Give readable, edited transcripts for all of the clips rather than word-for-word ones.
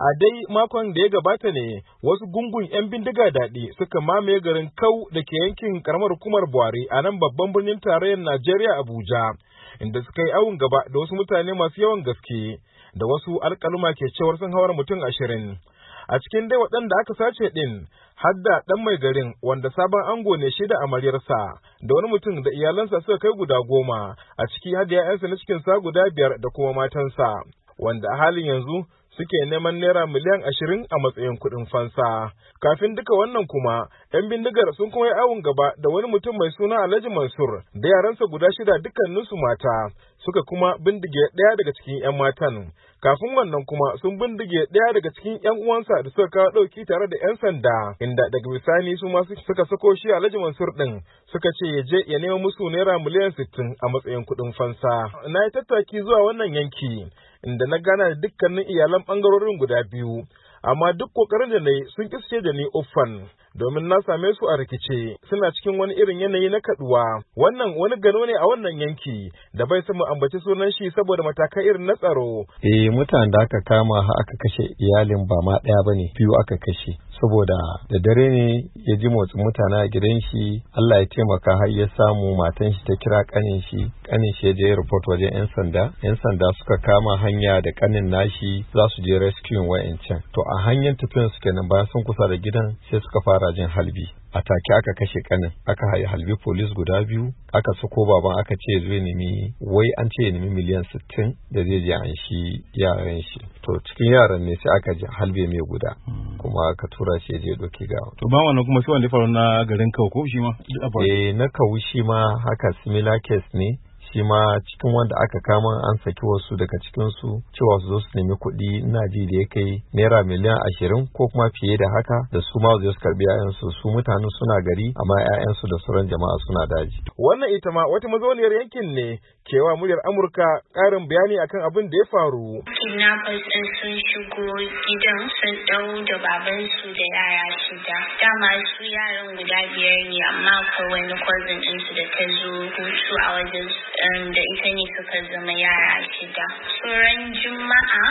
A dai makon da ya gabata ne wasu gungun 'yan bindiga daɗi suka mamaye garin Kau da ke yankin karamar hukumar Buhari a nan babban birnin tarayyar Najeriya Abuja, inda suka yi awon gaba da wasu mutane masu yawan gaske da wasu alƙaluma ke cewar sun hawar mutum 20. A cikin dai waɗanda aka sace ɗin har da ɗan mai garin wanda sabon ango ne shi da amaryarsa da wani mutum da iyalansa suka kai guda 10 a ciki har da 'ya'yansa na cikinsa guda 5 da kuma matansa, wanda a halin yanzu suke neman naira miliyan 20 a matsayin kuɗin fansa. Kafin duka wannan kuma, 'yan bindigar sun kuma yi awon gaba da wani mutum mai suna Alhaji Mansur da yaransa guda 6 dukkaninsu mata, suka kuma bindige ɗaya daga cikin 'yan matan. Kafin wannan kuma sun bindige ɗaya daga cikin 'yan uwansa da suka kawo ɗauki tare da 'yan sanda, inda daga bisani su ma suka sako shi Alhaji Mansur ɗin suka ce ya je ya nemo musu naira miliyan 60 a matsayin kuɗin fansa. Na yi tattaki zuwa wannan yanki, inda na gana da dukkanin iyalan ɓangarorin guda biyu, amma duk ƙoƙarin da na yi sun ƙisce da ni uffan, domin na same su a rikice suna cikin wani irin yanayi na kaduwa. Wannan wani gano ne a wannan yanki da bai san mu ambaci sunan shi saboda matakai irin na tsaro. Mutanen da aka kama aka kashe iyalin ba ma ɗaya bane, biyu aka kashe. Saboda da dare ne ya ji motsin mutane a gidan shi, Allah ya taimaka har ya samu matan shi ta kira kanin shi ya je report wajen 'yan sanda suka kama hanya da kanin nashi za su je rescue wa'ancan. To a hanyar tafiyan su kenan bayan sun kusa da gidan sai suka fara jin halbi. A take aka kashe kanin, aka halbi police guda 2, aka sako baban aka ce zai nemi, wai an ce ya nemi miliyan 60 da zai je an shi yaran shi. To cikin yaran ne sai aka ji halbe mai guda, kuma aka tura shi ya je doki gawa. To ba wannan kuma shi wanda ya faru na garin Kau ko shi ma? Na Kau shi ma haka similar case ne. Shi ma cikin wanda aka kama an saki wasu daga cikinsu cewa su zo su nemi kuɗi, ina ji da ya kai naira miliyan 20 ko kuma fiye da haka, da su ma su karɓi 'ya'yansu. Su mutanen suna gari amma 'ya'yansu da sauran jama'a suna daji. Wannan ita ma wata mazauniyar yankin ne kewa muryar Amurka ƙarin bayani akan abin da ya faru. Kidnappers ɗin sun shigo gidan sun ɗau da babansu da yara 6. Dama su yaran guda 5 ne, amma akwai wani cousin ɗinsu da ta zo hutu a wajen da ita ne suka zama yara 6. Tsoron Juma'a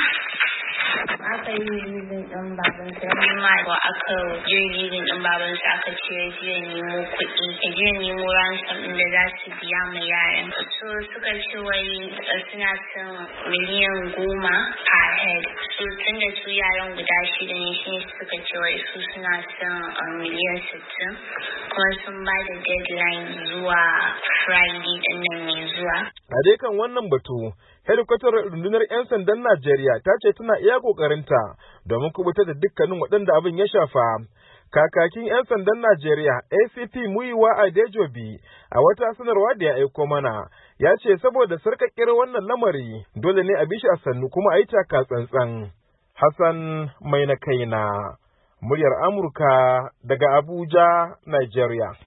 aka yi rizin ɗin babansa, Juma'a aka yi rizin ɗin babansa aka ce ya je nemo kuɗi, ya je nemo ransom ɗin da za su biya ma yaran. So suka ce wai suna son miliyan 10 per head. So tun da su yaran guda 6 ne, shi suka ce wai su suna son miliyan 60, kuma sun ba da deadline zuwa Friday ɗin nan mai zuwa. A dai kan wannan batu, hedikwatar rundunar 'yan sandan Najeriya ta ce tana iya ƙoƙarinta domin kubutar da dukkanin waɗanda abin ya shafa. Kakakin 'yan sandan Najeriya ACP Muyiwa Adejobi a wata sanarwa da ya aiko mana ya ce saboda sarƙaƙƙiyar wannan lamari dole ne a bi shi a sannu kuma a yi taka tsantsan. Hassan Mai na kaina, muryar Amurka daga Abuja, Najeriya.